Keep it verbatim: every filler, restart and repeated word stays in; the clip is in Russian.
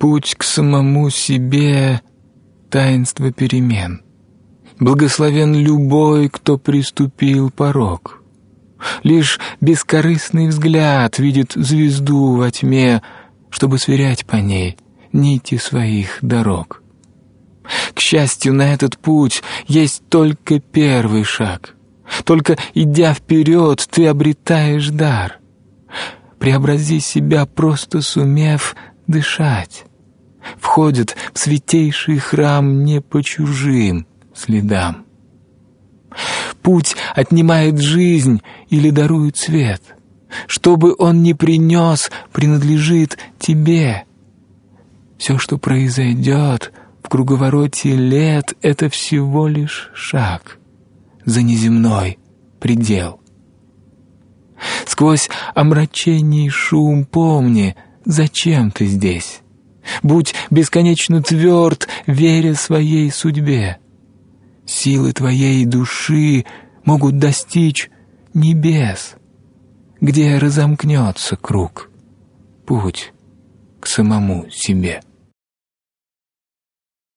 Путь к самому себе — таинство перемен. Благословен любой, кто приступил порог. Лишь бескорыстный взгляд видит звезду во тьме, чтобы сверять по ней нити своих дорог. К счастью, на этот путь есть только первый шаг. Только идя вперед, ты обретаешь дар. Преобрази себя, просто сумев дышать. Входит в святейший храм не по чужим следам. Путь отнимает жизнь или дарует свет. Что бы он ни принес, принадлежит тебе. Все, что произойдет в круговороте лет, это всего лишь шаг за неземной предел. Сквозь омрачение и шум помни, зачем ты здесь. Будь бесконечно тверд, веря своей судьбе. Силы твоей души могут достичь небес, где разомкнется круг, путь к самому себе.